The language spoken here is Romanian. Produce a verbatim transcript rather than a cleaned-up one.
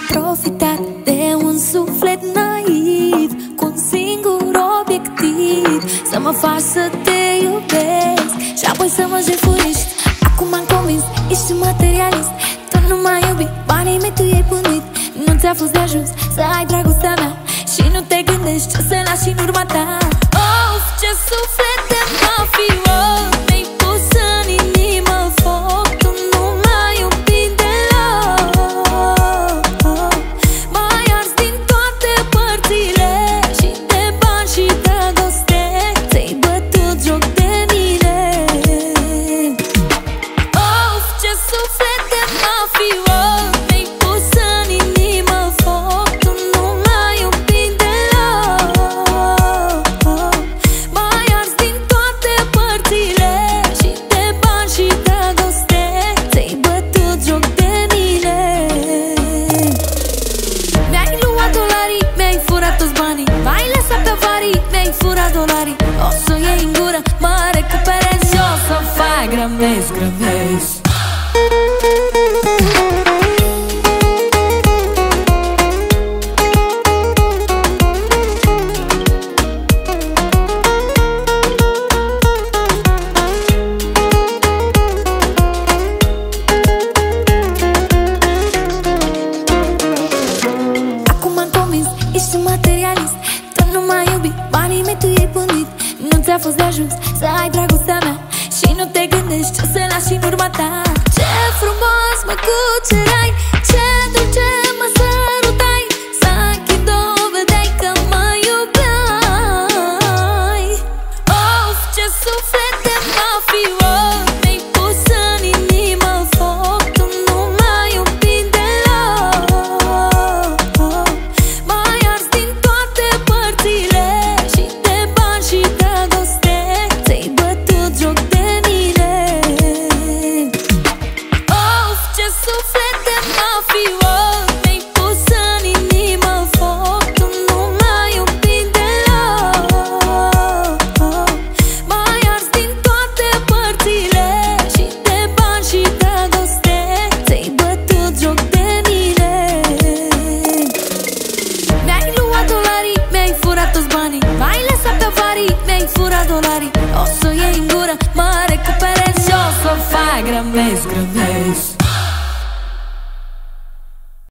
profitat de un suflet naiv cu un singur obiectiv: să mă faci să te iubesc și apoi să mă jefuiești. Acum m-am convins, ești un materialist. Tu nu m-ai iubit, banii mei tu i-ai pândit. Nu ți-a fost de ajuns să ai dragostea mea și nu te gândești ce să lași în urma ta. Of, ce suflet de mafios mi-ai pus în inimă foc. Tu nu m-ai iubit deloc. M-ai ars din toate părțile și de bani și dragoste ți-ai bătut joc de mine. Of, ce suflet de mafios mi-ai pus în inimă foc. Tu nu m-ai iubit deloc. M-ai ars din toate părțile și de bani și dragoste ți-ai bătut joc de mine. Mi-ai luat dolarii, mi-ai furat toți banii. M-ai lăsat pe avarii, mi-ai furat dolarii. O să iei în gură, mă recuperez și o să fac grămezi, grămezi. Acum m-am convins, ești un materialist. Tu nu m-ai iubit, banii mei tu i-ai pândit. Nu ți-a fost de ajuns să ai dragostea mea și nu te gândești ce să lași în urma ta. Ce frumos mă cucerai, ce dulce mă sărutai. S-a dovedeai că mă iubeai. Of, ce suflet de mafios mi-ai pus în inimă foc. Tu nu m-ai iubit deloc. M-ai ars din toate părțile și de bani și dragoste ți-ai bătut joc de mine. Of, ce suflet de mafios mi-ai pus în inimă foc. Tu nu m-ai iubit deloc. M-ai ars din toate părțile și de bani și dragoste ți-ai bătut joc de mine. Mi-ai luat dolarii, mi-ai furat toți banii. M-ai lăsat pe avarii, mi-ai furat dolarii. O să iei în gură, mă recuperez și o să fac grămezi, grămezi.